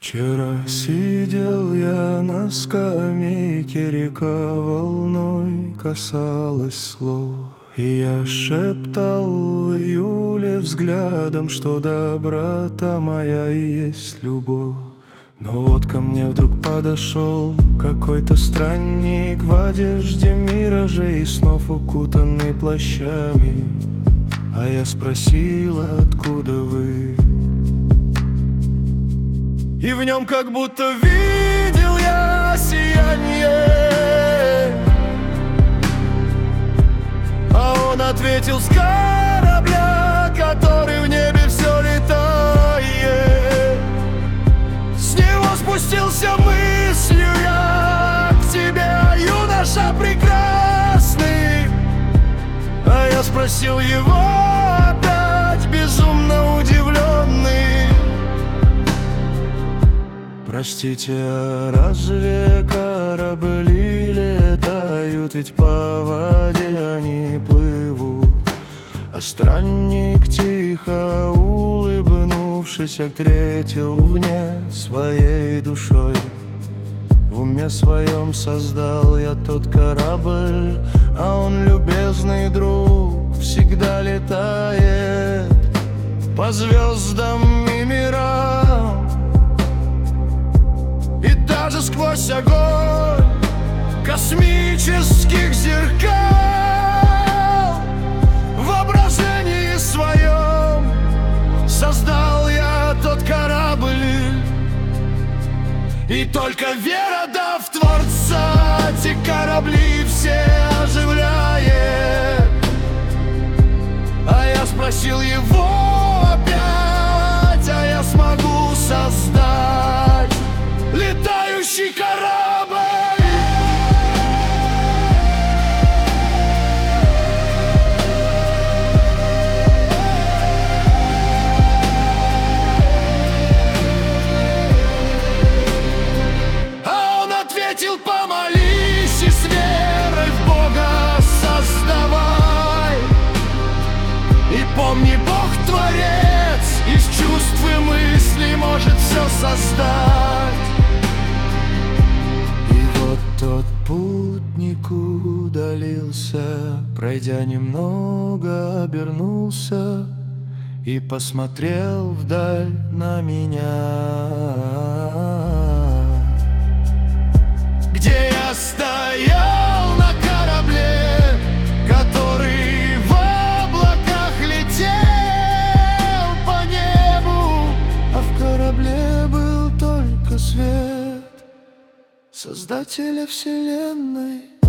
Вчера сидел я на скамейке, река волной касалась слов, и я шептал в июле взглядом, что доброта моя и есть любовь. Но вот ко мне вдруг подошел какой-то странник в одежде миражей и снов, укутанный плащами. А я спросил, откуда вы? И в нем как будто видел я сияние, а он ответил: с корабля, который в небе все летает. С него спустился мыслью я к тебе, юноша прекрасный. А я спросил его опять, безумно удивленный: простите, а разве корабли летают, ведь по воде они плывут? А странник, тихо улыбнувшись, ответил мне своей душой: в уме своем создал я тот корабль, а он, любезный друг, всегда летает по звездам и мирам. И даже сквозь огонь космических зеркал в воображении своем создал я тот корабль. И только вера, да в Творца, те корабли все оживляет. А я спросил его опять, а я смогу создать летающий корабль? А он ответил: помолись и с верой в Бога создавай. И помни, Бог творец, из чувств и мыслей может все создать. Тот путник удалился, пройдя немного, обернулся и посмотрел вдаль на меня, где я стоял на корабле, который в облаках летел по небу, а в корабле был только свет Создателя вселенной.